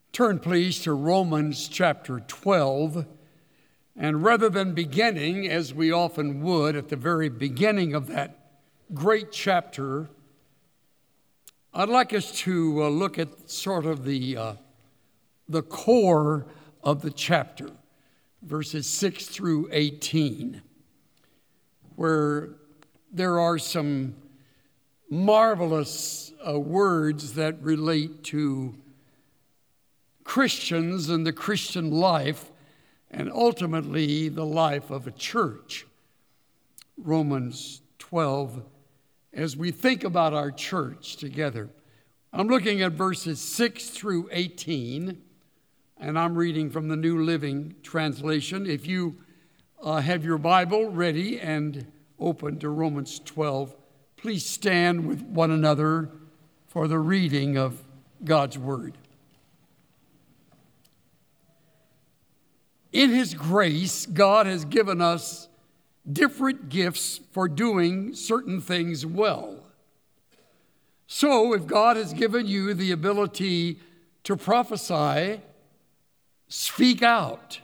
Turn, please, to Romans chapter 12. And rather than beginning, as we often would, at the very beginning of that great chapter, I'd like us to look at sort of the core of the chapter, verses 6 through 18, where there are some marvelous words that relate to Christians and the Christian life, and ultimately the life of a church. Romans 12, as we think about our church together. I'm looking at verses 6 through 18, and I'm reading from the New Living Translation. If you have your Bible ready and open to Romans 12, please stand with one another for the reading of God's Word. In His grace, God has given us different gifts for doing certain things well. So, if God has given you the ability to prophesy, speak out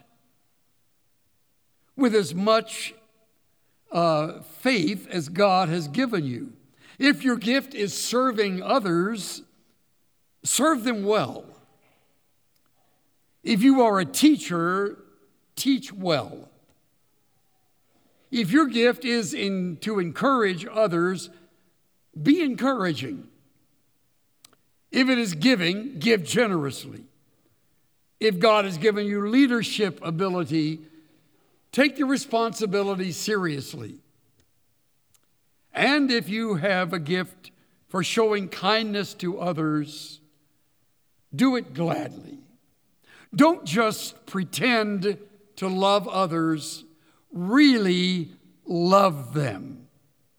with as much faith as God has given you. If your gift is serving others, serve them well. If you are a teacher, teach well. If your gift is to encourage others, be encouraging. If it is giving, give generously. If God has given you leadership ability, take the responsibility seriously. And if you have a gift for showing kindness to others, do it gladly. Don't just pretend to love others, really love them.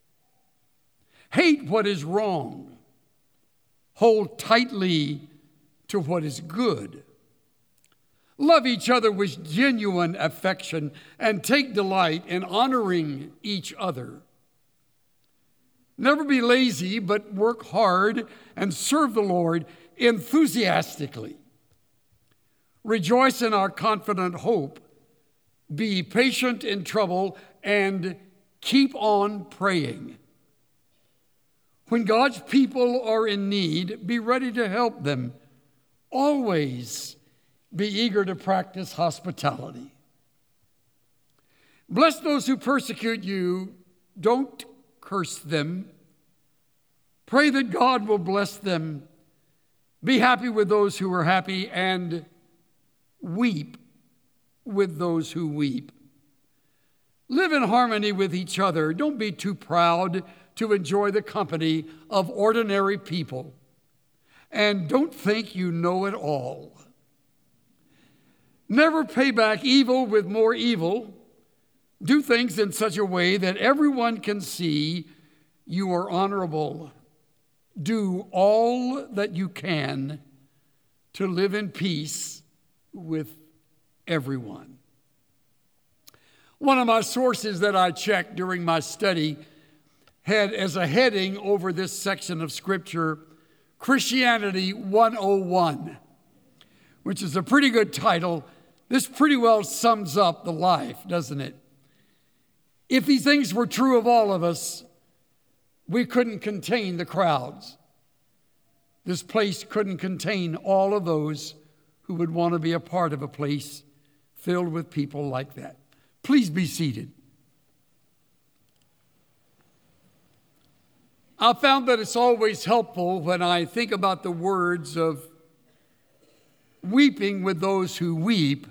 Hate what is wrong. Hold tightly to what is good. Love each other with genuine affection and take delight in honoring each other. Never be lazy, but work hard and serve the Lord enthusiastically. Rejoice in our confident hope. Be patient in trouble and keep on praying. When God's people are in need, be ready to help them. Always be eager to practice hospitality. Bless those who persecute you. Don't curse them. Pray that God will bless them. Be happy with those who are happy and weep with those who weep. Live in harmony with each other. Don't be too proud to enjoy the company of ordinary people. And don't think you know it all. Never pay back evil with more evil. Do things in such a way that everyone can see you are honorable. Do all that you can to live in peace with everyone. One of my sources that I checked during my study had as a heading over this section of Scripture, Christianity 101, which is a pretty good title. This pretty well sums up the life, doesn't it? If these things were true of all of us, we couldn't contain the crowds. This place couldn't contain all of those who would want to be a part of a place filled with people like that. Please be seated. I found that it's always helpful when I think about the words of weeping with those who weep.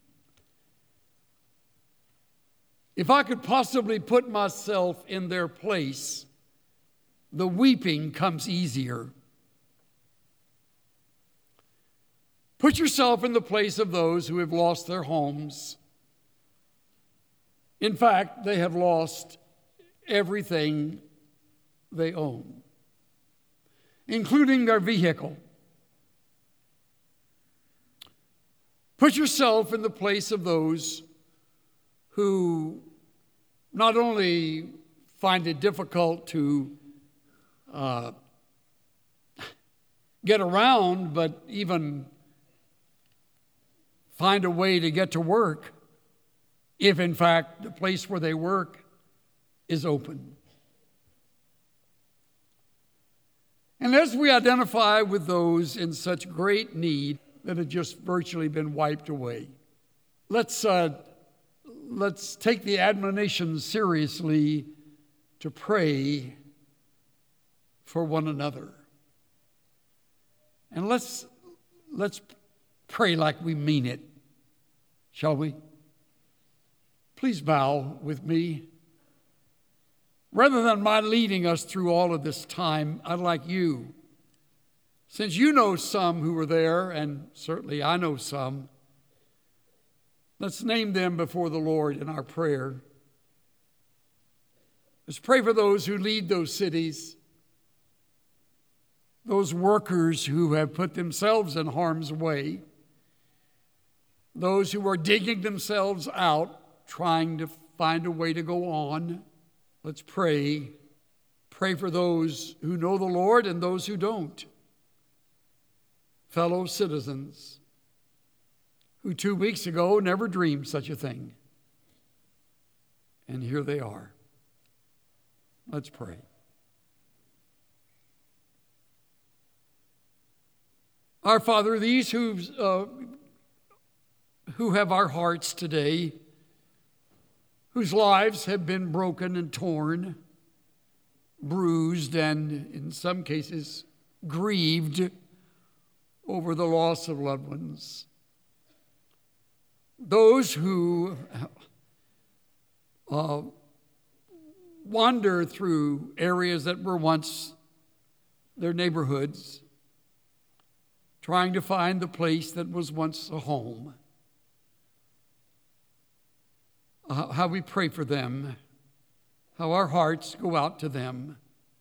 If I could possibly put myself in their place, the weeping comes easier. Put yourself in the place of those who have lost their homes. In fact, they have lost everything they own, including their vehicle. Put yourself in the place of those who not only find it difficult to get around, but even find a way to get to work if, in fact, the place where they work is open. And as we identify with those in such great need that have just virtually been wiped away, let's take the admonition seriously to pray for one another. And let's pray like we mean it, shall we? Please bow with me. Rather than my leading us through all of this time, I'd like you, since you know some who were there, and certainly I know some, let's name them before the Lord in our prayer. Let's pray for those who lead those cities, those workers who have put themselves in harm's way, those who are digging themselves out, trying to find a way to go on. Let's pray. Pray for those who know the Lord and those who don't. Fellow citizens who 2 weeks ago never dreamed such a thing. And here they are. Let's pray. Our Father, these who have our hearts today, whose lives have been broken and torn, bruised, and in some cases grieved over the loss of loved ones. Those who wander through areas that were once their neighborhoods, trying to find the place that was once a home. How we pray for them, how our hearts go out to them.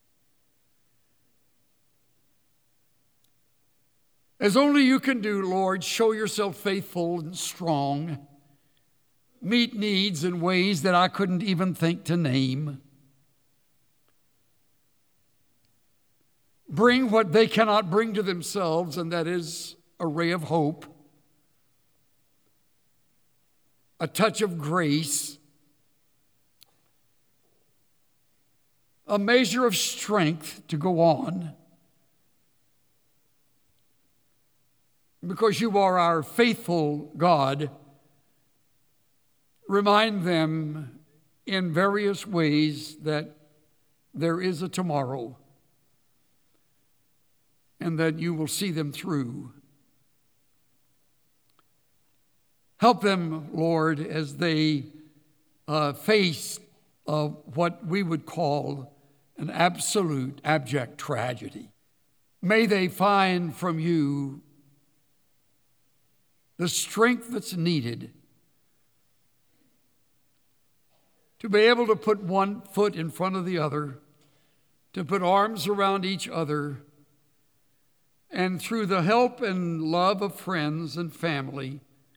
As only you can do, Lord, show yourself faithful and strong. Meet needs in ways that I couldn't even think to name. Bring what they cannot bring to themselves, and that is a ray of hope, a touch of grace, a measure of strength to go on, because you are our faithful God. Remind them in various ways that there is a tomorrow and that you will see them through. Help them, Lord, as they face what we would call an absolute abject tragedy. May they find from you the strength that's needed to be able to put one foot in front of the other, to put arms around each other, and through the help and love of friends and family,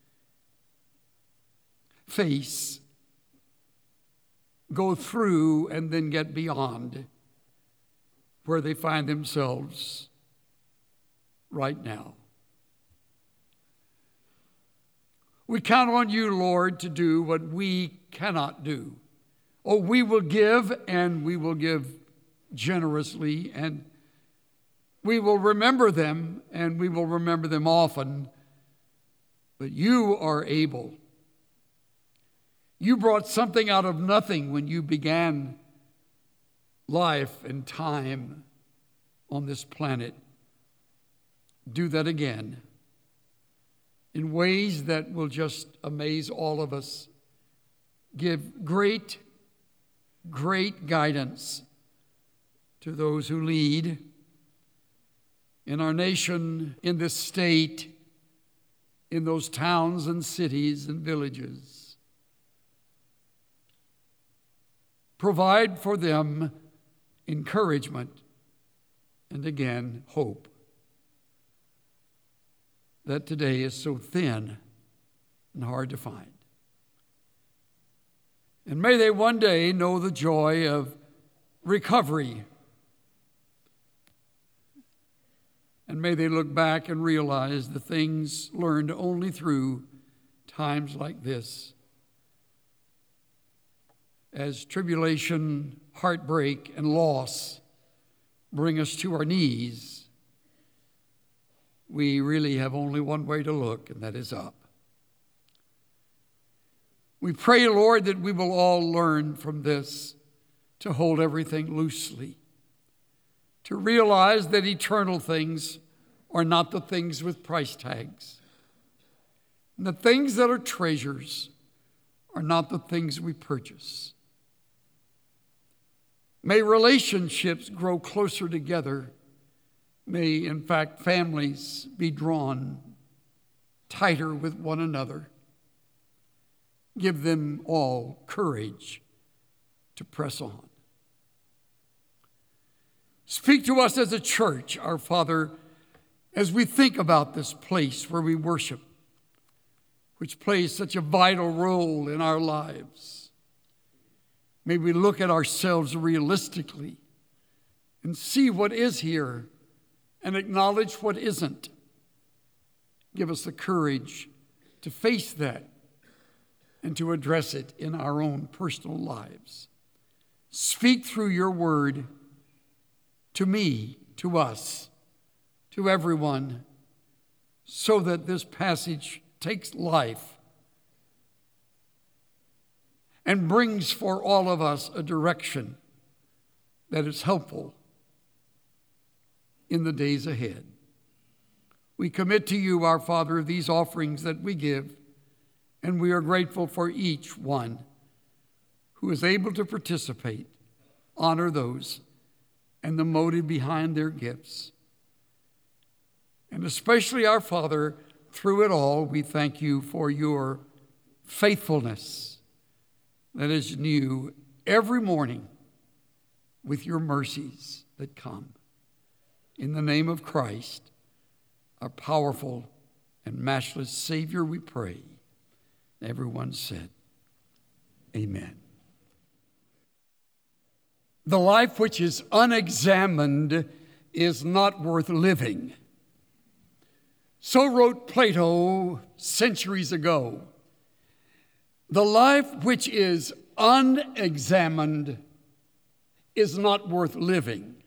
go through and then get beyond where they find themselves right now. We count on you, Lord, to do what we cannot do. Oh, we will give, and we will give generously, and we will remember them, and we will remember them often. But you are able. You brought something out of nothing when you began life and time on this planet. Do that again in ways that will just amaze all of us. Give great, great guidance to those who lead in our nation, in this state, in those towns and cities and villages. Provide for them encouragement and, again, hope that today is so thin and hard to find. And may they one day know the joy of recovery. And may they look back and realize the things learned only through times like this, as tribulation, heartbreak, and loss bring us to our knees, we really have only one way to look, and that is up. We pray, Lord, that we will all learn from this to hold everything loosely, to realize that eternal things are not the things with price tags, and the things that are treasures are not the things we purchase. May relationships grow closer together. May, in fact, families be drawn tighter with one another. Give them all courage to press on. Speak to us as a church, our Father, as we think about this place where we worship, which plays such a vital role in our lives. May we look at ourselves realistically and see what is here and acknowledge what isn't. Give us the courage to face that and to address it in our own personal lives. Speak through your word to me, to us, to everyone, so that this passage takes life and brings for all of us a direction that is helpful in the days ahead. We commit to you, our Father, these offerings that we give, and we are grateful for each one who is able to participate, honor those, and the motive behind their gifts. And especially, our Father, through it all, we thank you for your faithfulness that is new every morning with your mercies that come. In the name of Christ, our powerful and matchless Savior, we pray. Everyone said, amen. The life which is unexamined is not worth living. So wrote Plato centuries ago. The life which is unexamined is not worth living.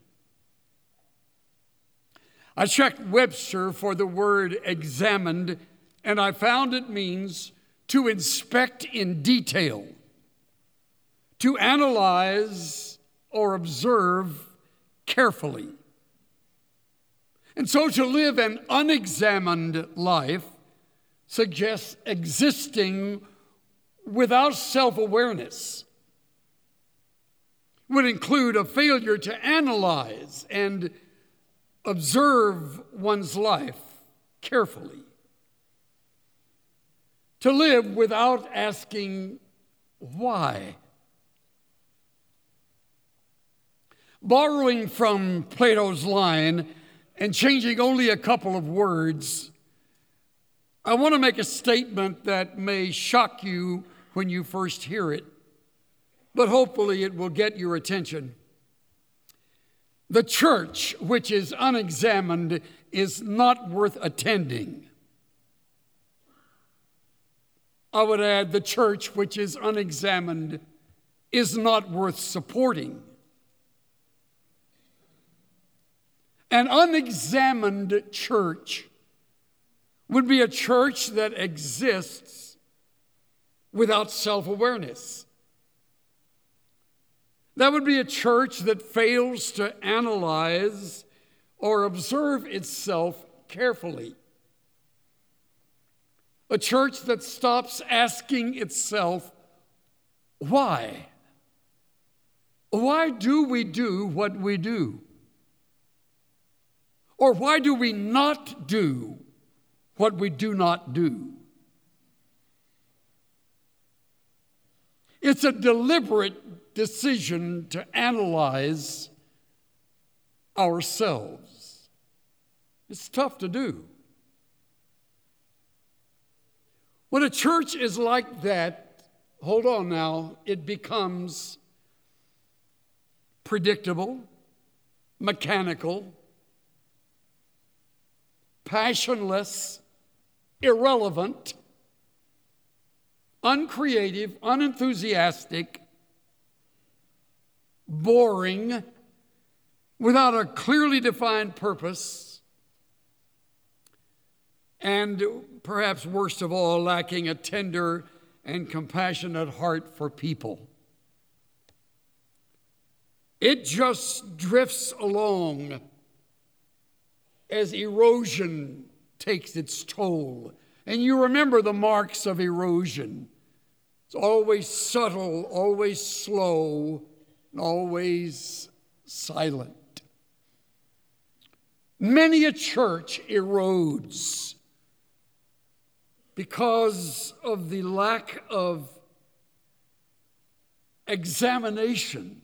I checked Webster for the word examined, and I found it means to inspect in detail, to analyze or observe carefully. And so to live an unexamined life suggests existing without self-awareness, would include a failure to analyze and observe one's life carefully. To live without asking why. Borrowing from Plato's line and changing only a couple of words, I want to make a statement that may shock you when you first hear it, but hopefully it will get your attention. The church which is unexamined is not worth attending. I would add, the church which is unexamined is not worth supporting. An unexamined church would be a church that exists without self-awareness. That would be a church that fails to analyze or observe itself carefully. A church that stops asking itself, why? Why do we do what we do? Or why do we not do what we do not do? It's a deliberate decision to analyze ourselves. It's tough to do. When a church is like that, hold on now, it becomes predictable, mechanical, passionless, irrelevant, uncreative, unenthusiastic, boring, without a clearly defined purpose, and perhaps worst of all, lacking a tender and compassionate heart for people. It just drifts along as erosion takes its toll. And you remember the marks of erosion. It's always subtle, always slow, and always silent. Many a church erodes because of the lack of examination.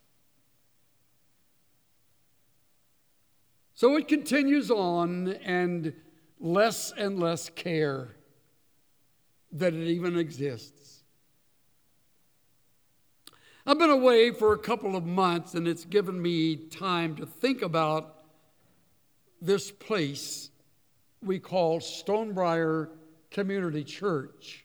So it continues on, and less care that it even exists. I've been away for a couple of months, and it's given me time to think about this place we call Stonebriar Community Church.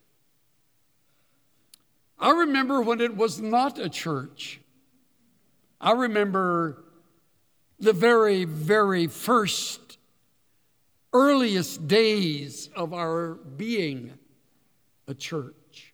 I remember when it was not a church. I remember the very, very first, earliest days of our being a church.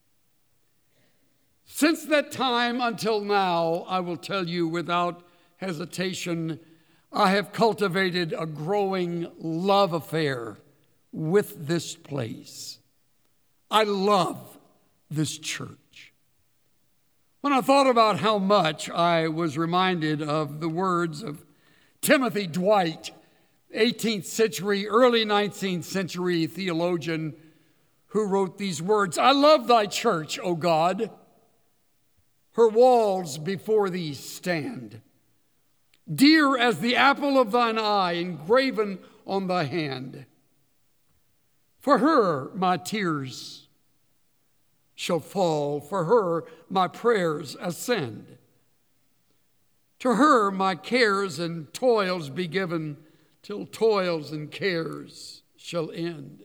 Since that time until now, I will tell you without hesitation, I have cultivated a growing love affair with this place. I love this church. When I thought about how much, I was reminded of the words of Timothy Dwight, 18th century, early 19th century theologian who wrote these words: "I love thy church, O God. Her walls before thee stand, dear as the apple of thine eye engraven on thy hand. For her my tears shall fall, for her my prayers ascend. To her my cares and toils be given, till toils and cares shall end.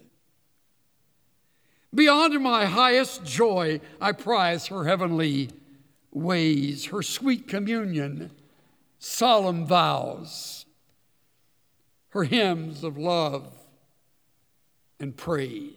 Beyond my highest joy I prize her heavenly ways, her sweet communion, solemn vows, her hymns of love and praise."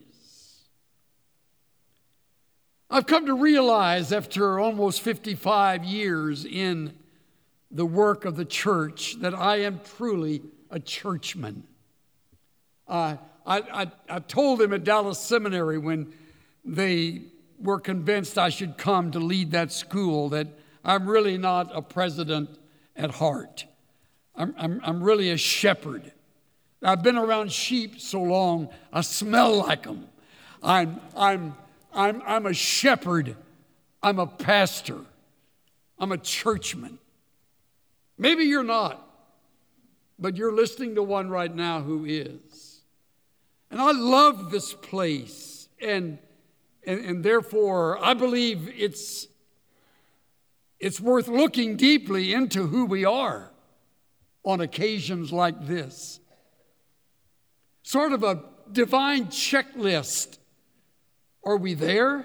I've come to realize after almost 55 years in the work of the church that I am truly a churchman. I told them at Dallas Seminary when they were convinced I should come to lead that school that I'm really not a president at heart. I'm really a shepherd. I've been around sheep so long, I smell like them. I'm a shepherd. I'm a pastor. I'm a churchman. Maybe you're not, but you're listening to one right now who is. And I love this place, and therefore I believe it's worth looking deeply into who we are on occasions like this. Sort of a divine checklist. Are we there?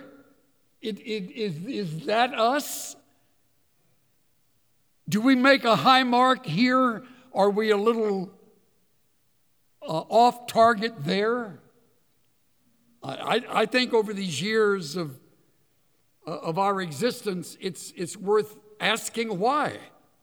Is that us? Do we make a high mark here? Are we a little off target there? I think over these years of our existence, it's worth asking why.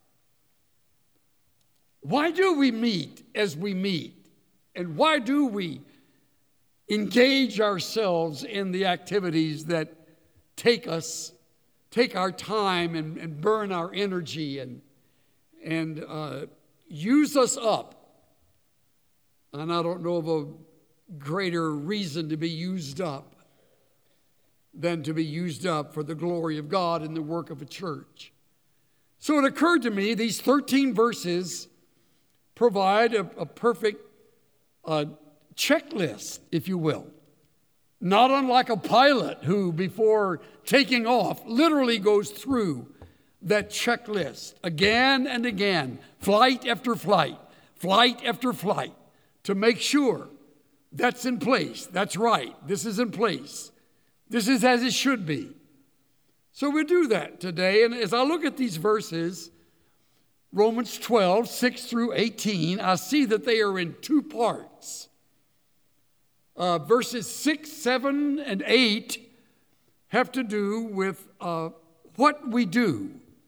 Why do we meet as we meet? And why do we engage ourselves in the activities that take our time and burn our energy and use us up? And I don't know of a greater reason to be used up than to be used up for the glory of God and the work of a church. So it occurred to me these 13 verses provide a perfect checklist, if you will. Not unlike a pilot who, before taking off, literally goes through that checklist again and again, flight after flight after flight, to make sure that's in place, that's right, this is in place, This is as it should be. So we do that today. And as I look at these verses, Romans 12, 6 through 18, I see that they are in two parts. Verses 6, 7, and 8 have to do with what we do.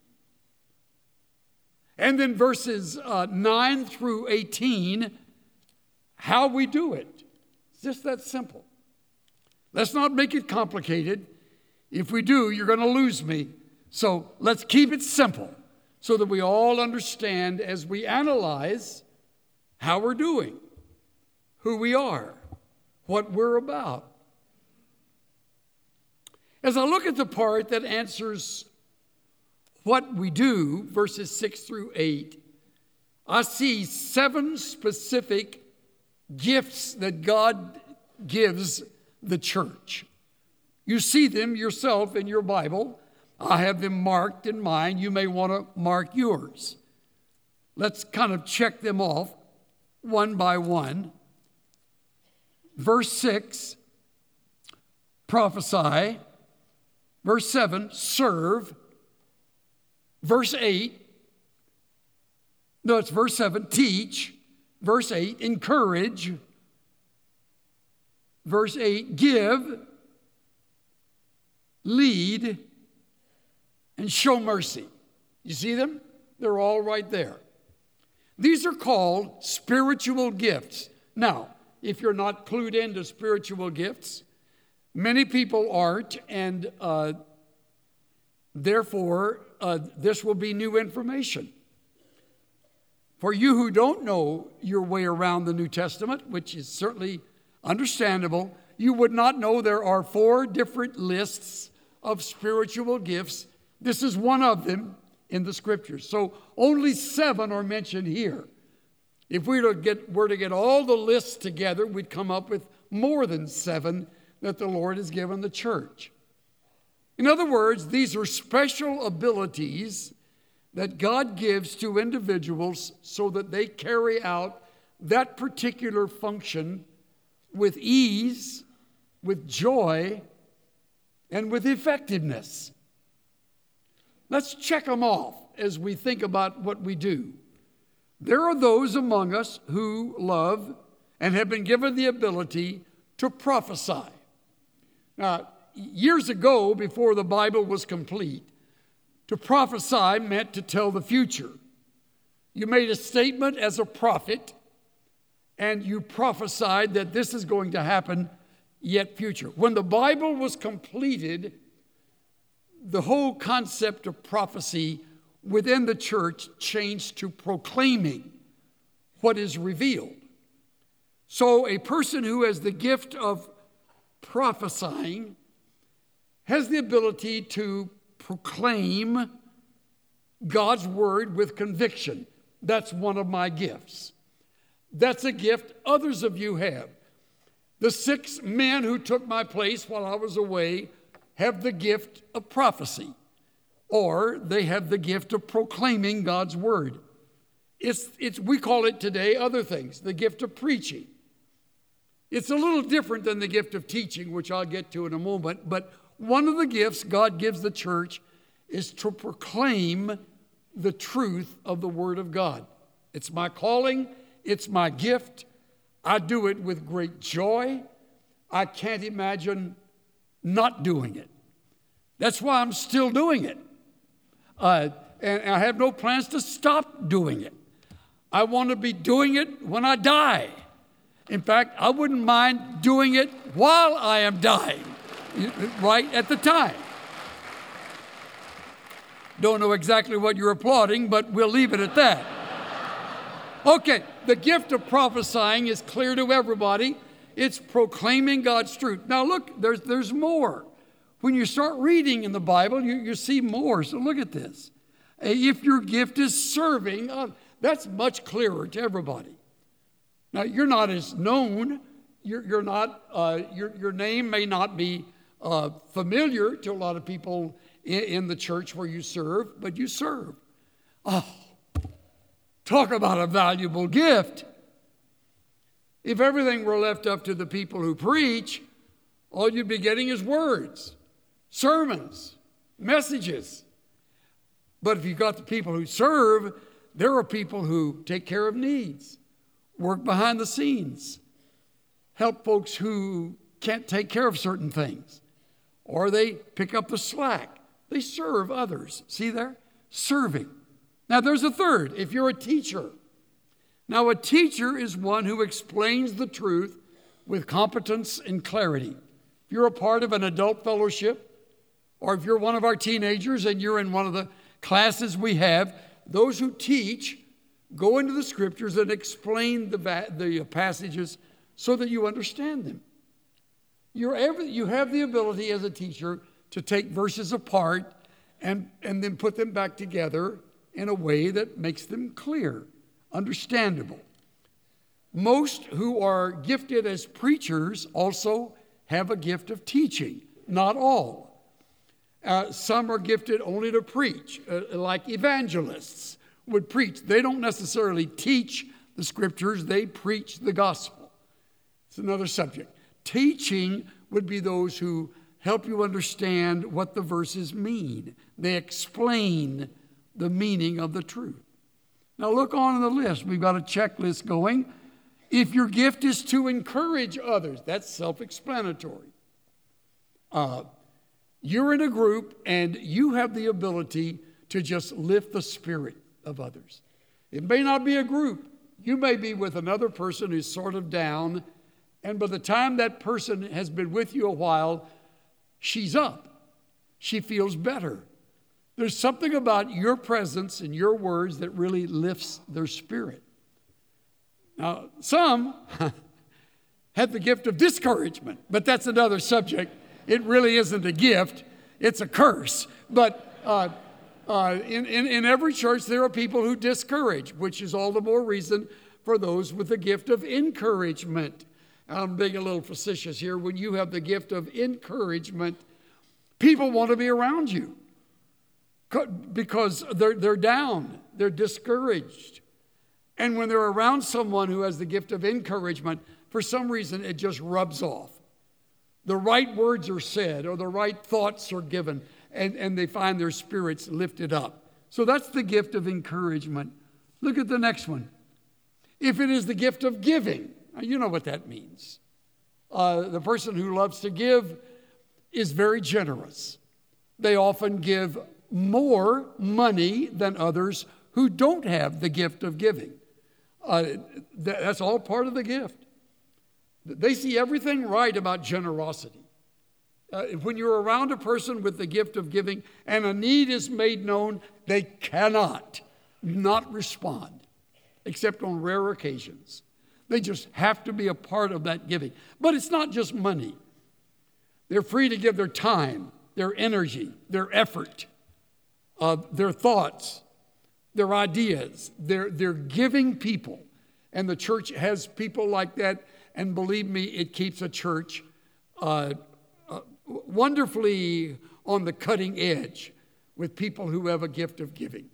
And then verses 9 through 18, how we do it. It's just that simple. Let's not make it complicated. If we do, you're going to lose me. So let's keep it simple so that we all understand as we analyze how we're doing, who we are, what we're about. As I look at the part that answers what we do, verses 6 through 8, I see 7 specific gifts that God gives the church. You see them yourself in your Bible. I have them marked in mine. You may want to mark yours. Let's kind of check them off one by one. Verse 6, prophesy. Verse 7, serve. Verse 8, no, it's verse 7, teach. Verse 8, encourage. Verse 8, give, lead, and show mercy. You see them? They're all right there. These are called spiritual gifts. Now, if you're not clued into spiritual gifts, many people aren't, and therefore, this will be new information. For you who don't know your way around the New Testament, which is certainly understandable, you would not know there are 4 different lists of spiritual gifts. This is one of them in the Scriptures. So only 7 are mentioned here. If we were to get all the lists together, we'd come up with more than 7 that the Lord has given the church. In other words, these are special abilities that God gives to individuals so that they carry out that particular function with ease, with joy, and with effectiveness. Let's check them off as we think about what we do. There are those among us who love and have been given the ability to prophesy. Now, years ago, before the Bible was complete, to prophesy meant to tell the future. You made a statement as a prophet, and you prophesied that this is going to happen yet future. When the Bible was completed, the whole concept of prophecy within the church changed to proclaiming what is revealed. So a person who has the gift of prophesying has the ability to proclaim God's word with conviction. That's one of my gifts. That's a gift others of you have. The 6 men who took my place while I was away have the gift of prophecy, or they have the gift of proclaiming God's word. We call it today other things, the gift of preaching. It's a little different than the gift of teaching, which I'll get to in a moment, but one of the gifts God gives the church is to proclaim the truth of the Word of God. It's my calling. It's my gift. I do it with great joy. I can't imagine not doing it. That's why I'm still doing it. And I have no plans to stop doing it. I want to be doing it when I die. In fact, I wouldn't mind doing it while I am dying. Right at the time. Don't know exactly what you're applauding, but we'll leave it at that. Okay, the gift of prophesying is clear to everybody. It's proclaiming God's truth. Now look, there's more. When you start reading in the Bible, you see more. So look at this. If your gift is serving, that's much clearer to everybody. Now you're not as known. You're not. Your name may not be familiar to a lot of people in the church where you serve, but you serve. Oh, talk about a valuable gift. If everything were left up to the people who preach, all you'd be getting is words, sermons, messages. But if you've got the people who serve, there are people who take care of needs, work behind the scenes, help folks who can't take care of certain things, or they pick up the slack. They serve others. See there? Serving. Now there's a third. If you're a teacher. Now a teacher is one who explains the truth with competence and clarity. If you're a part of an adult fellowship, or if you're one of our teenagers and you're in one of the classes we have, those who teach go into the scriptures and explain the passages so that you understand them. You have the ability as a teacher to take verses apart and then put them back together in a way that makes them clear, understandable. Most who are gifted as preachers also have a gift of teaching, not all. Some are gifted only to preach, like evangelists would preach. They don't necessarily teach the scriptures, they preach the gospel. It's another subject. Teaching would be those who help you understand what the verses mean. They explain the meaning of the truth. Now look on in the list. We've got a checklist going. If your gift is to encourage others, that's self-explanatory. You're in a group and you have the ability to just lift the spirit of others. It may not be a group. You may be with another person who's sort of down, and by the time that person has been with you a while, she's up. She feels better. There's something about your presence and your words that really lifts their spirit. Now, some have the gift of discouragement, but that's another subject. It really isn't a gift. It's a curse. But in every church, there are people who discourage, which is all the more reason for those with the gift of encouragement. I'm being a little facetious here. When you have the gift of encouragement, people want to be around you because they're down, they're discouraged. And when they're around someone who has the gift of encouragement, for some reason it just rubs off. The right words are said or the right thoughts are given, and they find their spirits lifted up. So that's the gift of encouragement. Look at the next one. If it is the gift of giving, you know what that means. The person who loves to give is very generous. They often give more money than others who don't have the gift of giving. That's all part of the gift. They see everything right about generosity. When you're around a person with the gift of giving and a need is made known, they cannot not respond, except on rare occasions. They just have to be a part of that giving. But it's not just money. They're free to give their time, their energy, their effort, their thoughts, their ideas. They're giving people. And the church has people like that. And believe me, it keeps a church wonderfully on the cutting edge with people who have a gift of giving.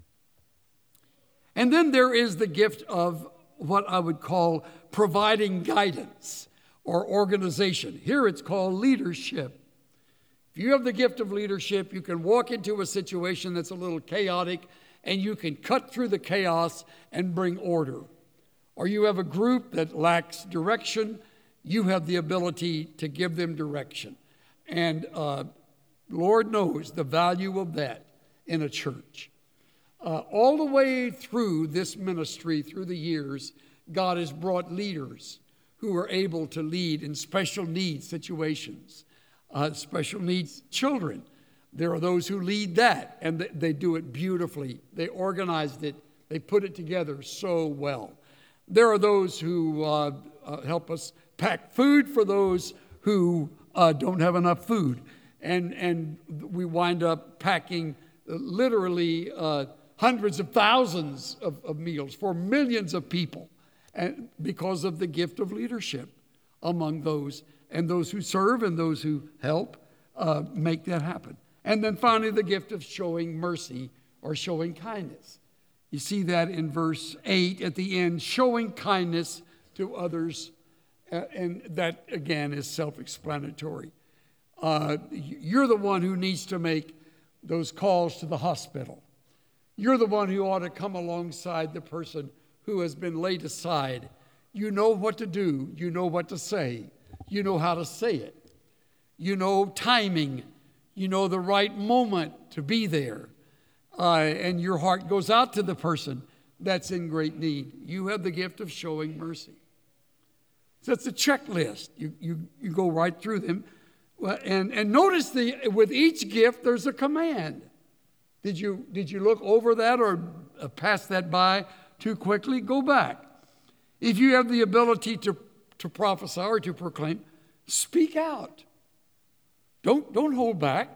And then there is the gift of what I would call providing guidance or organization. Here it's called leadership. If you have the gift of leadership, you can walk into a situation that's a little chaotic and you can cut through the chaos and bring order. Or you have a group that lacks direction, you have the ability to give them direction. And Lord knows the value of that in a church. All the way through this ministry, through the years, God has brought leaders who are able to lead in special needs situations, special needs children. There are those who lead that, and they do it beautifully. They organized it. They put it together so well. There are those who help us pack food for those who don't have enough food. And we wind up packing literally hundreds of thousands of meals for millions of people, and because of the gift of leadership among those, and those who serve and those who help make that happen. And then finally, the gift of showing mercy or showing kindness. You see that in verse 8 at the end, showing kindness to others And that, again, is self-explanatory. You're the one who needs to make those calls to the hospital. You're the one who ought to come alongside the person who has been laid aside. You know what to do. You know what to say. You know how to say it. You know timing. You know the right moment to be there. And your heart goes out to the person that's in great need. You have the gift of showing mercy. So it's a checklist. You go right through them. And notice with each gift, there's a command. Did you look over that or pass that by too quickly? Go back. If you have the ability to prophesy or to proclaim, speak out. Don't hold back.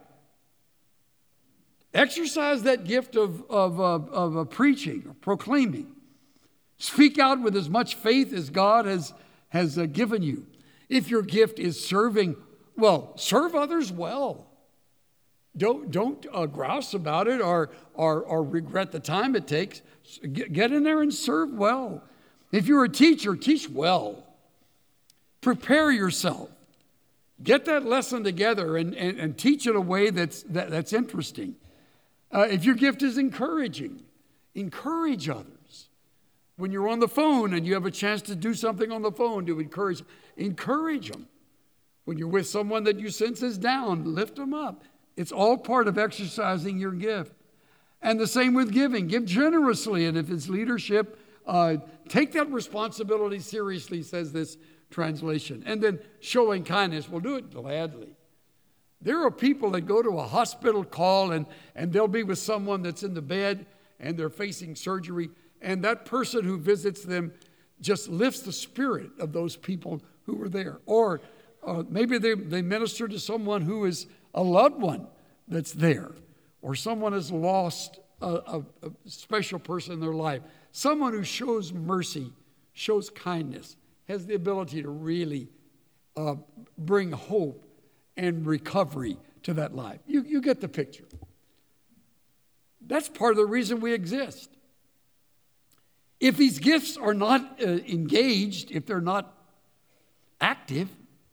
Exercise that gift of preaching, or proclaiming. Speak out with as much faith as God has given you. If your gift is serving, well, serve others well. Don't grouse about it or regret the time it takes. Get in there and serve well. If you're a teacher, teach well. Prepare yourself. Get that lesson together and teach in a way that's interesting. If your gift is encouraging, encourage others. When you're on the phone and you have a chance to do something on the phone to encourage them. When you're with someone that you sense is down, lift them up. It's all part of exercising your gift. And the same with giving. Give generously. And if it's leadership, take that responsibility seriously, says this translation. And then showing kindness, we'll do it gladly. There are people that go to a hospital call and they'll be with someone that's in the bed and they're facing surgery. And that person who visits them just lifts the spirit of those people who were there. Or maybe they minister to someone who is a loved one that's there. Or someone has lost a special person in their life. Someone who shows mercy, shows kindness, has the ability to really bring hope and recovery to that life. You get the picture. That's part of the reason we exist. If these gifts are not engaged, if they're not active,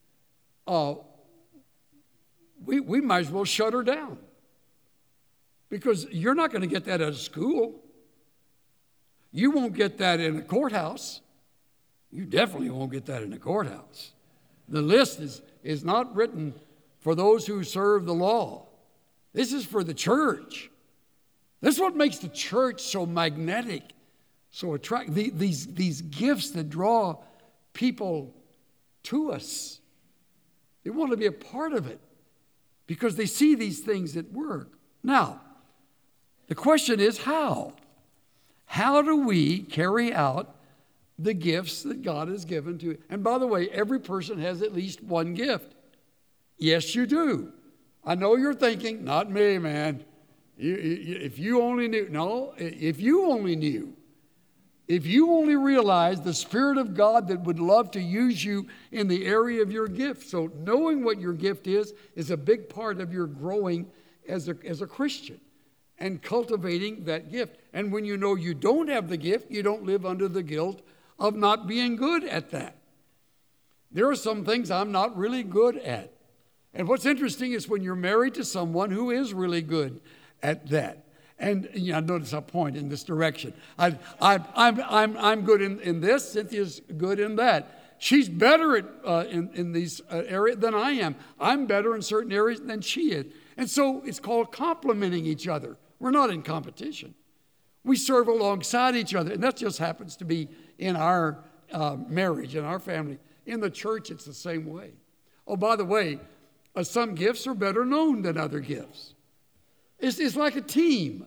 we might as well shut her down. Because you're not going to get that at a school. You won't get that in a courthouse. You definitely won't get that in a courthouse. The list is not written for those who serve the law. This is for the church. This is what makes the church so magnetic, so attractive. These gifts that draw people to us. They want to be a part of it because they see these things at work. Now, the question is how? How do we carry out the gifts that God has given to? And by the way, every person has at least one gift. Yes, you do. I know you're thinking, not me, man. If you only knew. No, if you only knew. If you only realized the Spirit of God that would love to use you in the area of your gift. So knowing what your gift is a big part of your growing as a Christian and cultivating that gift. And when you know you don't have the gift, you don't live under the guilt of not being good at that. There are some things I'm not really good at. And what's interesting is when you're married to someone who is really good at that. And notice I point in this direction. I'm good in this. Cynthia's good in that. She's better at in these areas than I am. I'm better in certain areas than she is. And so it's called complementing each other. We're not in competition. We serve alongside each other. And that just happens to be in our marriage, in our family. In the church, it's the same way. Oh, by the way, some gifts are better known than other gifts. It's like a team.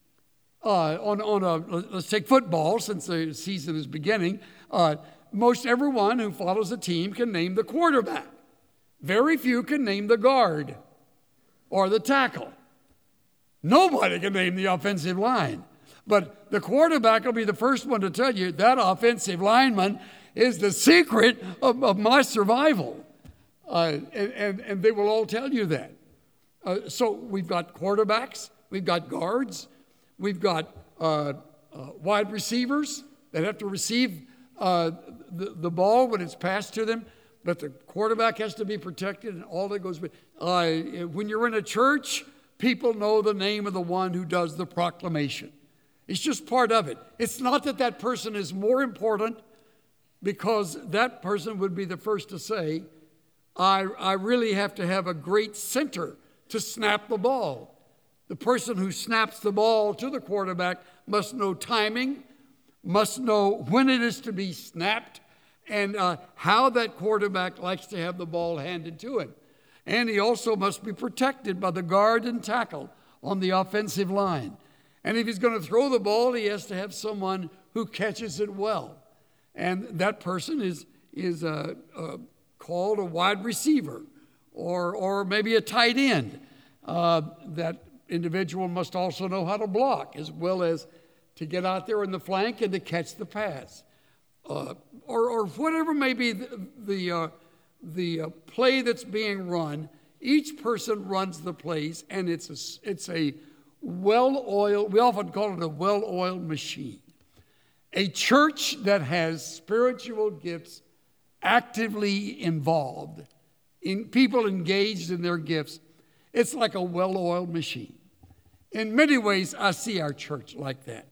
Let's take football, since the season is beginning. Most everyone who follows a team can name the quarterback. Very few can name the guard or the tackle. Nobody can name the offensive line. But the quarterback will be the first one to tell you that offensive lineman is the secret of my survival. And they will all tell you that. So we've got quarterbacks, we've got guards, we've got wide receivers that have to receive the ball when it's passed to them, but the quarterback has to be protected and all that goes with when you're in a church, people know the name of the one who does the proclamation. It's just part of it. It's not that that person is more important, because that person would be the first to say, I really have to have a great center to snap the ball. The person who snaps the ball to the quarterback must know timing, must know when it is to be snapped, and how that quarterback likes to have the ball handed to him. And he also must be protected by the guard and tackle on the offensive line. And if he's going to throw the ball, he has to have someone who catches it well. And that person is called a wide receiver or maybe a tight end. That individual must also know how to block as well as to get out there in the flank and to catch the pass. Or whatever may be the play that's being run. Each person runs the plays, and it's a well-oiled, we often call it a well-oiled machine. A church that has spiritual gifts actively involved, in people engaged in their gifts, it's like a well-oiled machine. In many ways, I see our church like that.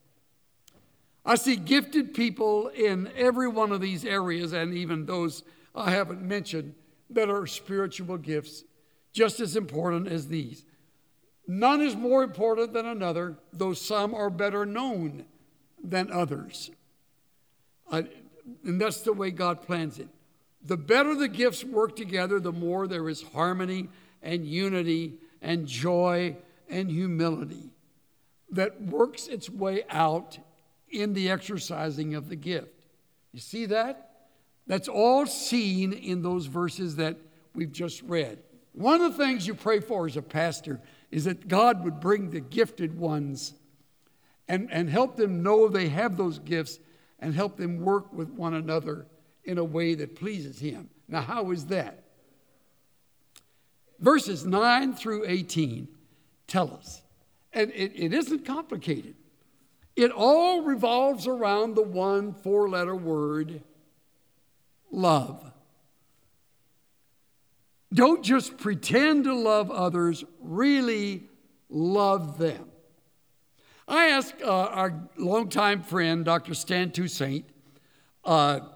I see gifted people in every one of these areas, and even those I haven't mentioned, that are spiritual gifts, just as important as these. None is more important than another, though some are better known than others. And that's the way God plans it. The better the gifts work together, the more there is harmony and unity and joy and humility that works its way out in the exercising of the gift. You see that? That's all seen in those verses that we've just read. One of the things you pray for as a pastor is that God would bring the gifted ones and help them know they have those gifts and help them work with one another in a way that pleases Him. Now, how is that? Verses 9 through 18 tell us, and it isn't complicated. It all revolves around the one four-letter word, love. Don't just pretend to love others, really love them. I asked our longtime friend, Dr. Stan Toussaint, to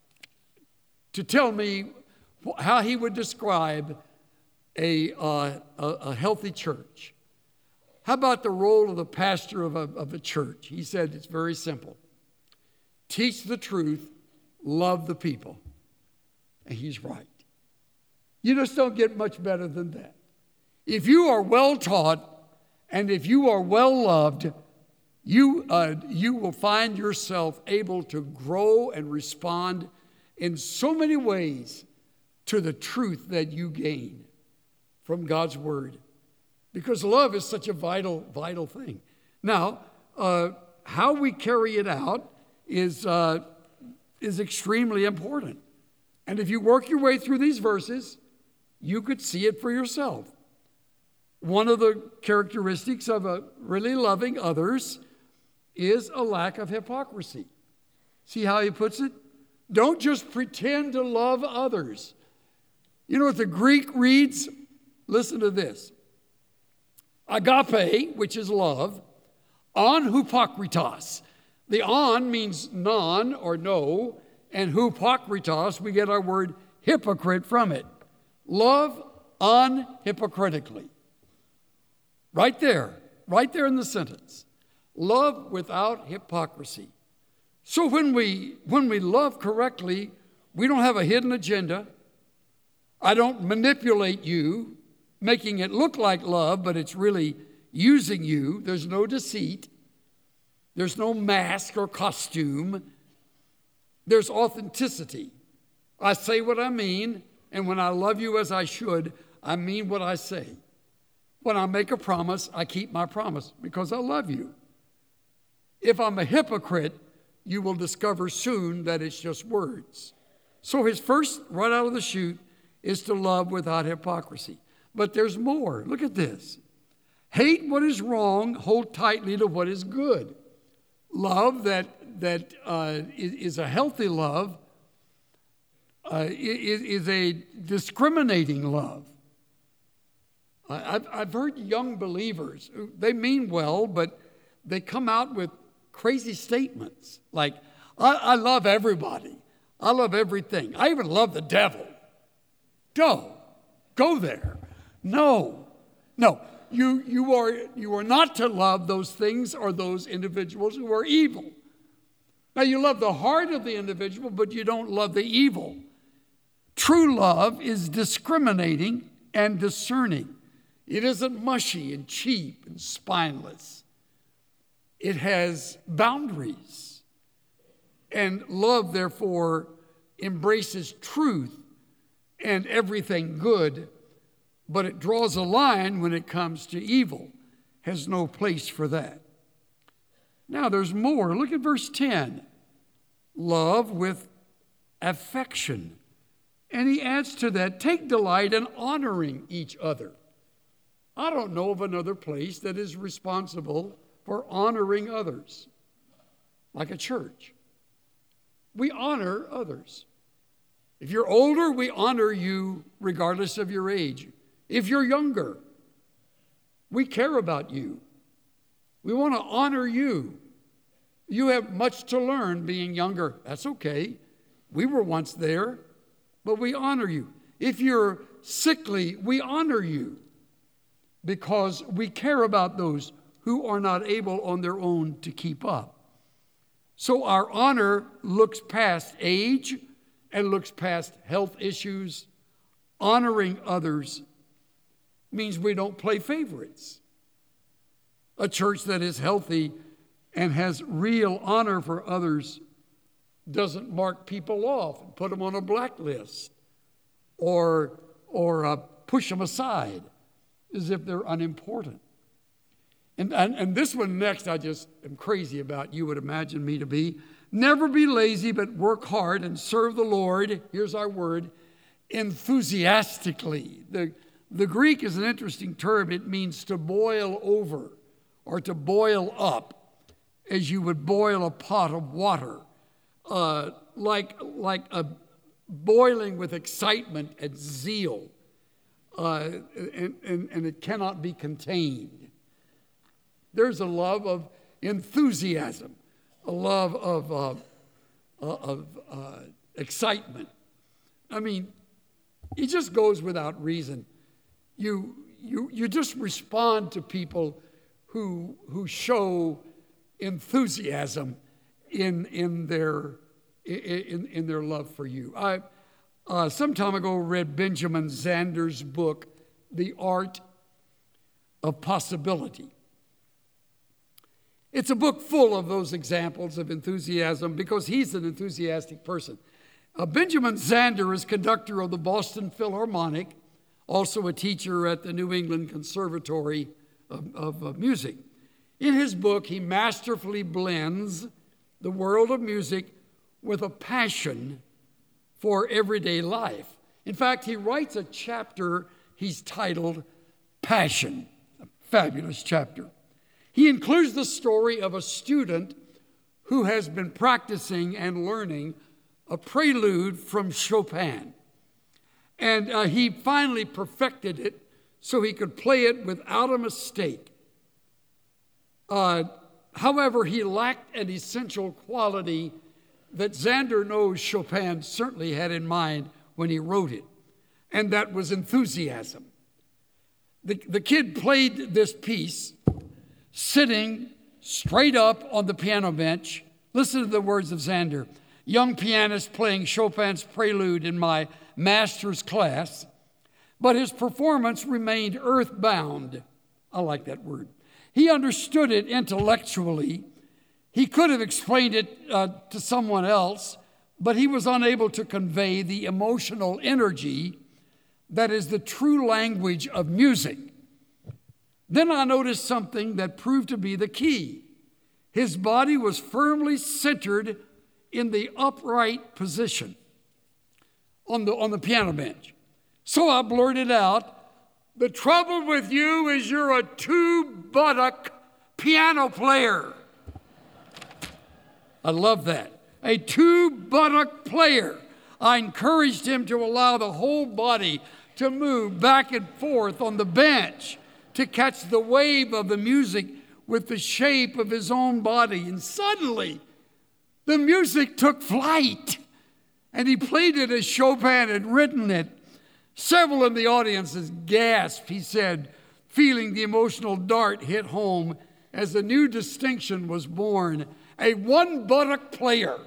tell me how he would describe a healthy church. How about the role of the pastor of a church? He said it's very simple. Teach the truth, love the people. And he's right. You just don't get much better than that. If you are well taught and if you are well loved, you will find yourself able to grow and respond in so many ways to the truth that you gain from God's Word. Because love is such a vital, vital thing. Now, how we carry it out is extremely important. And if you work your way through these verses, you could see it for yourself. One of the characteristics of really loving others is a lack of hypocrisy. See how he puts it? Don't just pretend to love others. You know what the Greek reads? Listen to this. Agape, which is love, on hupokritos. The on means non or no, and hupokritos, we get our word hypocrite from it. Love unhypocritically. Right there in the sentence. Love without hypocrisy. So when we love correctly, we don't have a hidden agenda. I don't manipulate you, making it look like love, but it's really using you. There's no deceit. There's no mask or costume. There's authenticity. I say what I mean, and when I love you as I should, I mean what I say. When I make a promise, I keep my promise because I love you. If I'm a hypocrite, you will discover soon that it's just words. So his first, right out of the chute, is to love without hypocrisy. But there's more. Look at this. Hate what is wrong, hold tightly to what is good. Love that is a healthy love is a discriminating love. I've heard young believers, they mean well, but they come out with crazy statements like, I love everybody. I love everything. I even love the devil. Go there. No. You are not to love those things or those individuals who are evil. Now, you love the heart of the individual, but you don't love the evil. True love is discriminating and discerning. It isn't mushy and cheap and spineless. It has boundaries. And love, therefore, embraces truth and everything good, but it draws a line when it comes to evil. Has no place for that. Now, there's more. Look at verse 10. Love with affection. And he adds to that, take delight in honoring each other. I don't know of another place that is responsible for honoring others, like a church. We honor others. If you're older, we honor you regardless of your age. If you're younger, we care about you. We want to honor you. You have much to learn being younger. That's okay. We were once there, but we honor you. If you're sickly, we honor you because we care about those who are not able on their own to keep up. So our honor looks past age and looks past health issues. Honoring others means we don't play favorites. A church that is healthy and has real honor for others doesn't mark people off and put them on a blacklist or push them aside as if they're unimportant. And this one next I just am crazy about, you would imagine me to be. Never be lazy, but work hard and serve the Lord. Here's our word, enthusiastically. The Greek is an interesting term. It means to boil over or to boil up as you would boil a pot of water, like a boiling with excitement and zeal, and it cannot be contained. There's a love of enthusiasm, a love of excitement. I mean, it just goes without reason. You just respond to people who show enthusiasm in their love for you. I some time ago read Benjamin Zander's book, The Art of Possibility. It's a book full of those examples of enthusiasm because he's an enthusiastic person. Benjamin Zander is conductor of the Boston Philharmonic, also a teacher at the New England Conservatory of Music. In his book, he masterfully blends the world of music with a passion for everyday life. In fact, he writes a chapter he's titled Passion, a fabulous chapter. He includes the story of a student who has been practicing and learning a prelude from Chopin. And he finally perfected it so he could play it without a mistake. However, he lacked an essential quality that Zander knows Chopin certainly had in mind when he wrote it, and that was enthusiasm. The kid played this piece sitting straight up on the piano bench. Listen to the words of Zander. Young pianist playing Chopin's prelude in my master's class, but his performance remained earthbound. I like that word. He understood it intellectually. He could have explained it to someone else, but he was unable to convey the emotional energy that is the true language of music. Then I noticed something that proved to be the key. His body was firmly centered in the upright position on the piano bench. So I blurted out, "The trouble with you is you're a two-buttock piano player." I love that. A two-buttock player. I encouraged him to allow the whole body to move back and forth on the bench to catch the wave of the music with the shape of his own body. And suddenly, the music took flight, and he played it as Chopin had written it. Several in the audience gasped, he said, feeling the emotional dart hit home as a new distinction was born, a one-buttock player.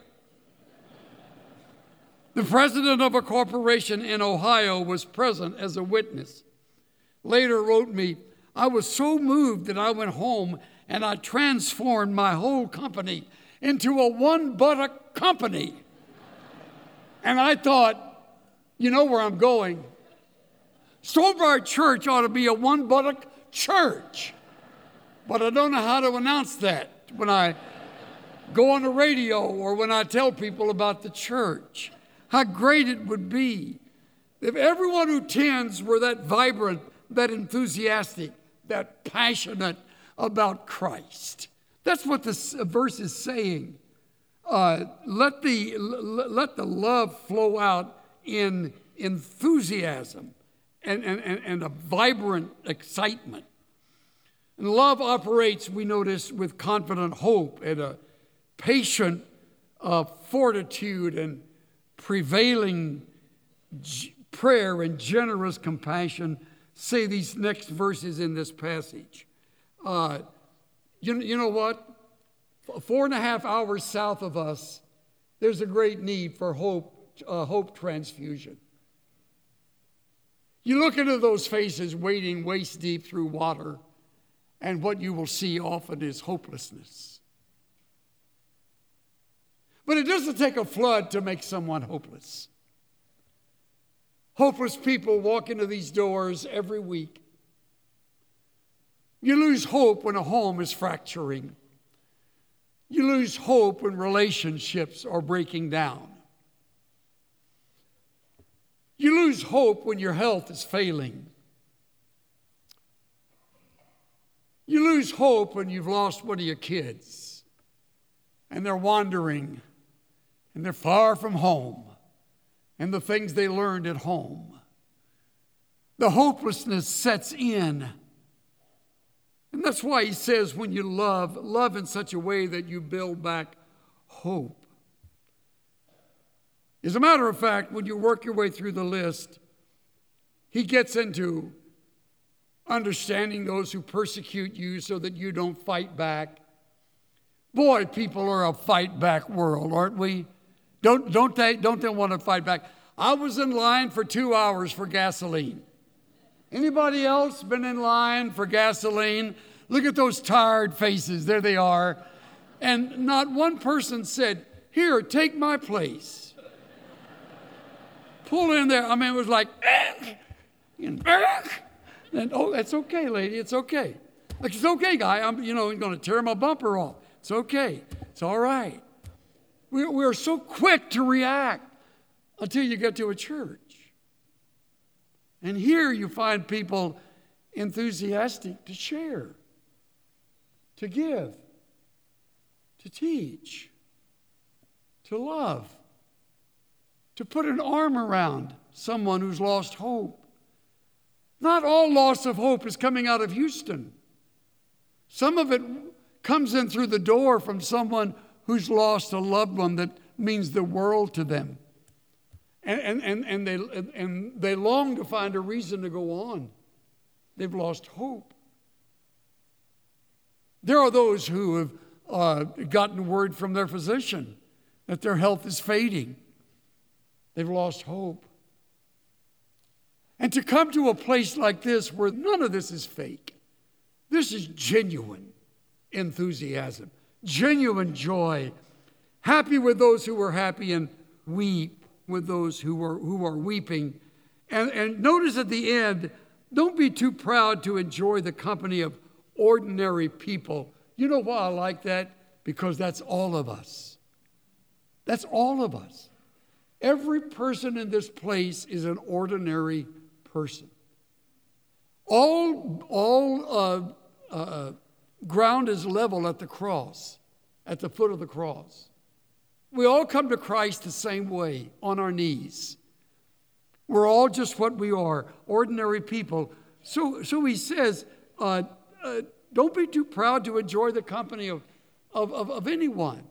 The president of a corporation in Ohio was present as a witness. Later wrote me, I was so moved that I went home and I transformed my whole company into a one-buttock company. And I thought, you know where I'm going. Stobart Church ought to be a one-buttock church. But I don't know how to announce that when I go on the radio or when I tell people about the church. How great it would be if everyone who attends were that vibrant, that enthusiastic, that passionate about Christ. That's what this verse is saying. Let the love flow out in enthusiasm and a vibrant excitement. And love operates, we notice, with confident hope and a patient fortitude and prevailing prayer and generous compassion. Say these next verses in this passage. You know what? 4.5 hours south of us, there's a great need for hope transfusion. You look into those faces wading waist deep through water, and what you will see often is hopelessness. But it doesn't take a flood to make someone hopeless. Hopeless people walk into these doors every week. You lose hope when a home is fracturing. You lose hope when relationships are breaking down. You lose hope when your health is failing. You lose hope when you've lost one of your kids and they're wandering and they're far from home and the things they learned at home. The hopelessness sets in. And that's why he says when you love in such a way that you build back hope. As a matter of fact, when you work your way through the list, he gets into understanding those who persecute you so that you don't fight back. Boy, people are a fight back world, aren't we? Don't they want to fight back? I was in line for 2 hours for gasoline. Anybody else been in line for gasoline? Look at those tired faces. There they are. And not one person said, here, take my place. Pull in there. I mean, it was like, and oh, that's okay, lady. It's okay. Like, it's okay, guy. I'm going to tear my bumper off. It's okay. It's all right. We're so quick to react until you get to a church. And here you find people enthusiastic to share, to give, to teach, to love, to put an arm around someone who's lost hope. Not all loss of hope is coming out of Houston. Some of it comes in through the door from someone who's lost a loved one that means the world to them. And they long to find a reason to go on. They've lost hope. There are those who have gotten word from their physician that their health is fading. They've lost hope. And to come to a place like this where none of this is fake, this is genuine enthusiasm, genuine joy, happy with those who are happy and weep with those who are weeping. And notice at the end, don't be too proud to enjoy the company of ordinary people. You know why I like that? Because that's all of us. That's all of us. Every person in this place is an ordinary person. All ground is level at the cross, at the foot of the cross. We all come to Christ the same way, on our knees. We're all just what we are, ordinary people. So he says, don't be too proud to enjoy the company of anyone.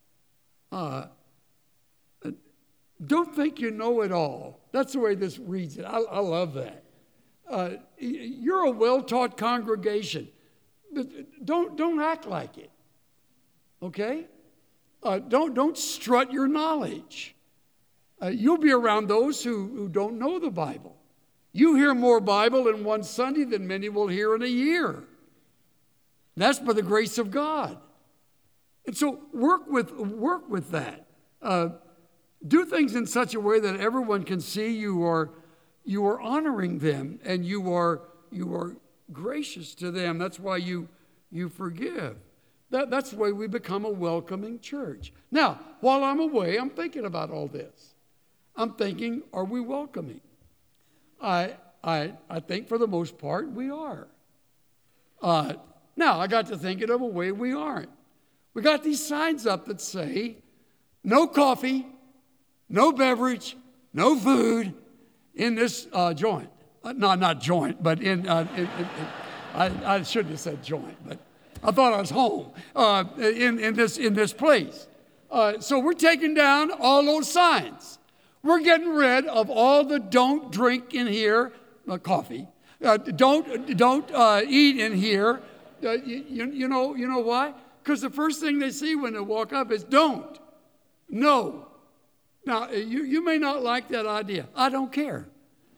Don't think you know it all. That's the way this reads it. I love that. You're a well-taught congregation. Don't act like it. Okay? Don't strut your knowledge. You'll be around those who don't know the Bible. You hear more Bible in one Sunday than many will hear in a year. That's by the grace of God. And so work with that. Do things in such a way that everyone can see you are honoring them and you are gracious to them. That's why you forgive. That's the way we become a welcoming church. Now, while I'm away, I'm thinking about all this. I'm thinking, are we welcoming? I think for the most part we are. Now, I got to thinking of a way we aren't. We got these signs up that say, no coffee, no beverage, no food in this joint. No, not joint, but I shouldn't have said joint, but I thought I was home in this place. So we're taking down all those signs. We're getting rid of all the don't drink in here, coffee. Don't eat in here. You know why? Because the first thing they see when they walk up is don't. No. Now, you may not like that idea. I don't care.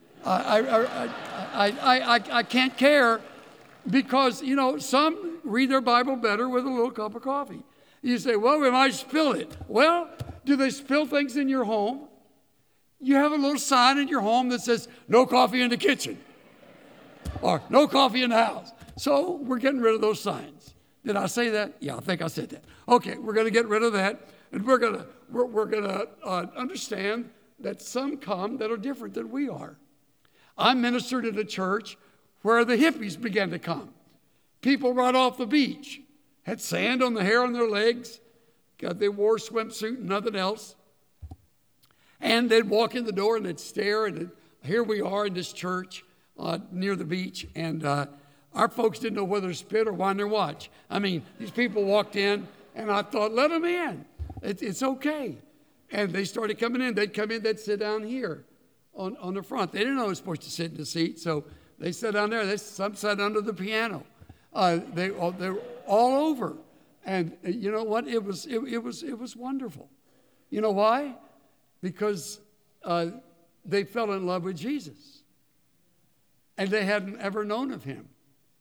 I can't care because, some read their Bible better with a little cup of coffee. You say, well, we might spill it. Well, do they spill things in your home? You have a little sign in your home that says, no coffee in the kitchen or no coffee in the house. So we're getting rid of those signs. Did I say that? Yeah, I think I said that. Okay, we're going to get rid of that. And we're going to understand that some come that are different than we are. I ministered at a church where the hippies began to come. People right off the beach had sand on the hair on their legs. They wore a swimsuit and nothing else. And they'd walk in the door and they'd stare. And here we are in this church near the beach. And our folks didn't know whether to spit or wind their watch. I mean, these people walked in and I thought, let them in. It's okay. And they started coming in. They'd come in, they'd sit down here on the front. They didn't know they were supposed to sit in the seat, so they sat down there. Some sat under the piano. They were all over. And you know what? It was wonderful. You know why? Because they fell in love with Jesus. And they hadn't ever known of him.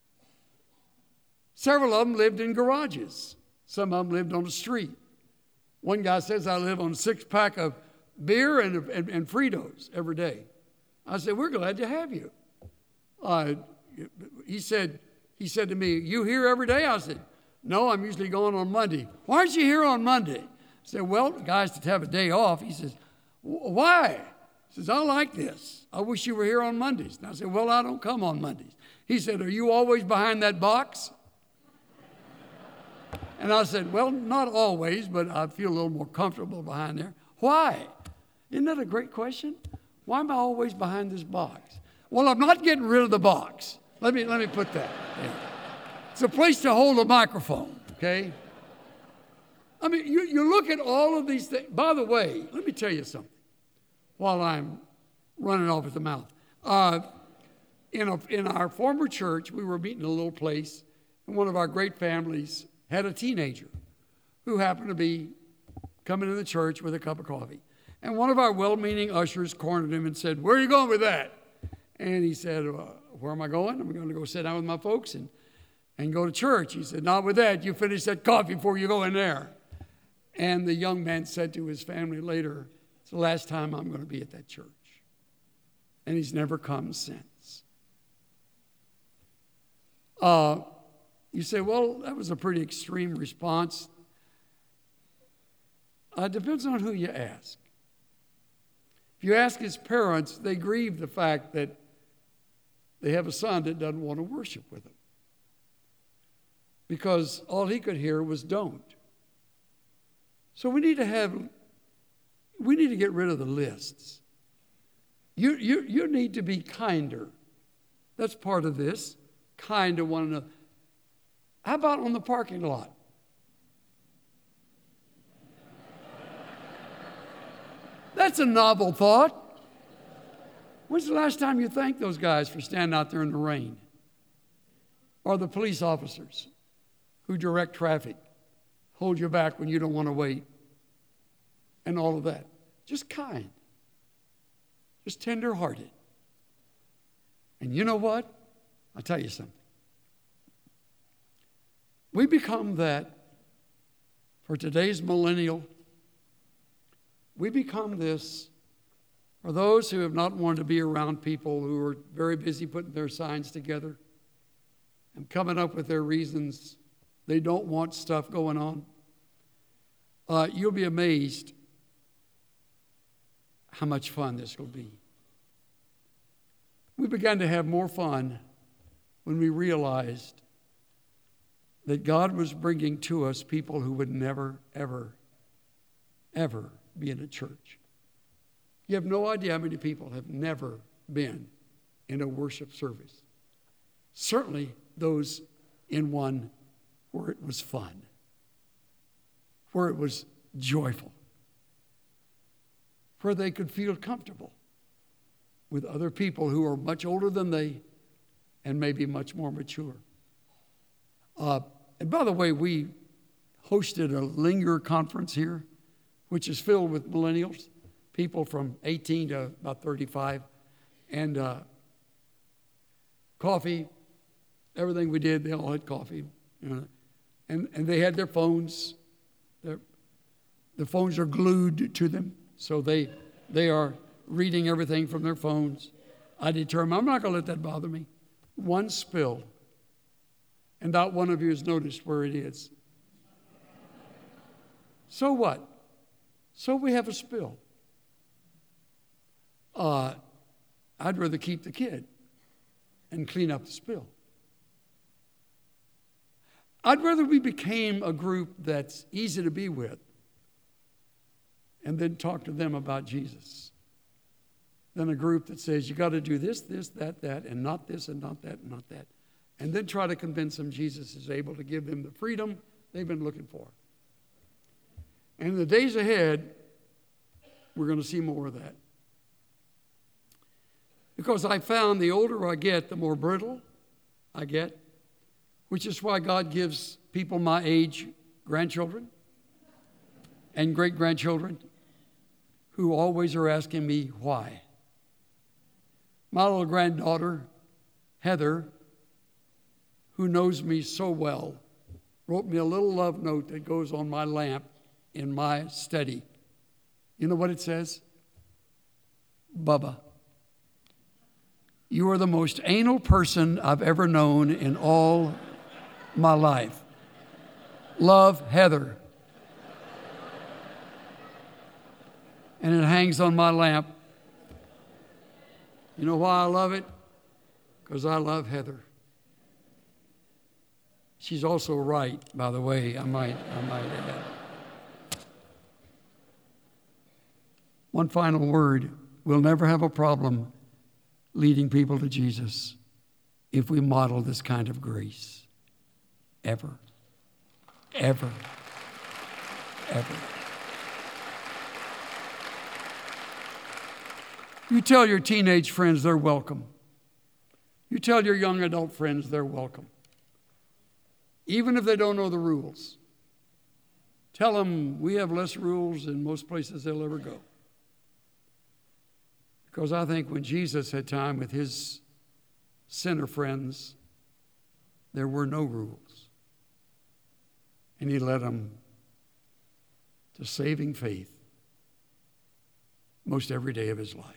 Several of them lived in garages. Some of them lived on the street. One guy says, I live on a 6-pack of beer and Fritos every day. I said, we're glad to have you. He said to me, you here every day? I said, no, I'm usually going on Monday. Why aren't you here on Monday? I said, well, the guys to have a day off. He says, why? He says, I like this. I wish you were here on Mondays. And I said, well, I don't come on Mondays. He said, are you always behind that box? And I said, well, not always, but I feel a little more comfortable behind there. Why? Isn't that a great question? Why am I always behind this box? Well, I'm not getting rid of the box. Let me put that there. It's a place to hold a microphone, okay? I mean, you look at all of these things. By the way, let me tell you something while I'm running off at the mouth. In our former church, we were meeting in a little place, and one of our great families had a teenager who happened to be coming to the church with a cup of coffee. And one of our well-meaning ushers cornered him and said, where are you going with that? And he said, where am I going? I'm going to go sit down with my folks and go to church. He said, not with that. You finish that coffee before you go in there. And the young man said to his family later, it's the last time I'm going to be at that church. And he's never come since. You say, well, that was a pretty extreme response. It depends on who you ask. If you ask his parents, they grieve the fact that they have a son that doesn't want to worship with them. Because all he could hear was don't. So we need to get rid of the lists. You need to be kinder. That's part of this. Kind to one another. How about on the parking lot? That's a novel thought. When's the last time you thanked those guys for standing out there in the rain? Or the police officers who direct traffic, hold you back when you don't want to wait, and all of that. Just kind. Just tender-hearted. And you know what? I'll tell you something. We become that for today's millennial. We become this for those who have not wanted to be around people who are very busy putting their signs together and coming up with their reasons they don't want stuff going on. You'll be amazed how much fun this will be. We began to have more fun when we realized that God was bringing to us people who would never, ever, ever be in a church. You have no idea how many people have never been in a worship service. Certainly those in one where it was fun, where it was joyful, where they could feel comfortable with other people who are much older than they and maybe much more mature. And by the way, we hosted a Linger conference here, which is filled with millennials, people from 18 to about 35, and coffee, everything we did, they all had coffee. You know, and they had their phones. The phones are glued to them, so they are reading everything from their phones. I determined I'm not going to let that bother me. One spill, and not one of you has noticed where it is. So what? So we have a spill. I'd rather keep the kid and clean up the spill. I'd rather we became a group that's easy to be with and then talk to them about Jesus than a group that says you got to do this, that, and not this, and not that, and not that. And then try to convince them Jesus is able to give them the freedom they've been looking for. And in the days ahead, we're going to see more of that. Because I found the older I get, the more brittle I get, which is why God gives people my age grandchildren and great-grandchildren who always are asking me why. My little granddaughter, Heather, who knows me so well, wrote me a little love note that goes on my lamp in my study. You know what it says? Bubba, you are the most anal person I've ever known in all my life. Love, Heather. And it hangs on my lamp. You know why I love it? Because I love Heather. She's also right, by the way, I might add. One final word. We'll never have a problem leading people to Jesus if we model this kind of grace. Ever. Ever. Ever. You tell your teenage friends they're welcome. You tell your young adult friends they're welcome. Even if they don't know the rules. Tell them we have less rules than most places they'll ever go. Because I think when Jesus had time with his sinner friends, there were no rules. And he led them to saving faith most every day of his life.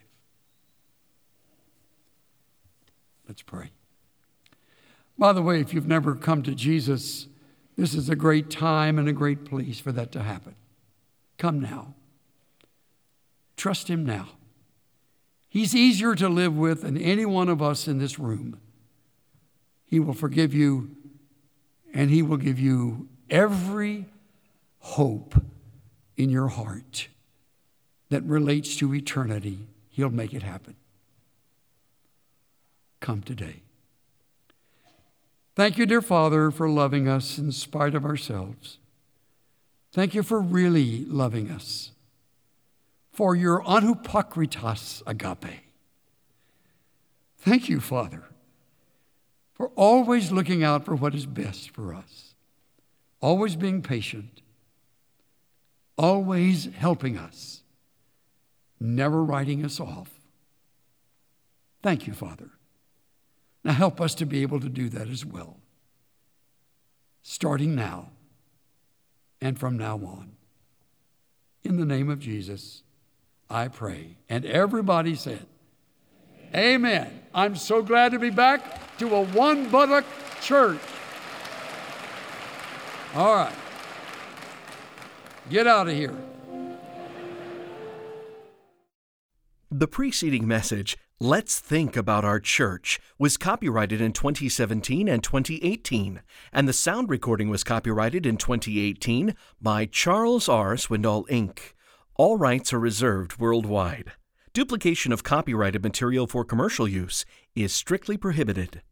Let's pray. By the way, if you've never come to Jesus, this is a great time and a great place for that to happen. Come now. Trust him now. He's easier to live with than any one of us in this room. He will forgive you, and he will give you every hope in your heart that relates to eternity, He'll make it happen. Come today. Thank you, dear Father, for loving us in spite of ourselves. Thank you for really loving us, for your anupakritas agape. Thank you, Father, for always looking out for what is best for us, always being patient, always helping us, never writing us off. Thank you, Father. Now help us to be able to do that as well, starting now and from now on. In the name of Jesus, I pray. And everybody said, Amen. I'm so glad to be back to a one buttock church. All right. Get out of here. The preceding message, Let's Think About Our Church, was copyrighted in 2017 and 2018, and the sound recording was copyrighted in 2018 by Charles R. Swindoll, Inc. All rights are reserved worldwide. Duplication of copyrighted material for commercial use is strictly prohibited.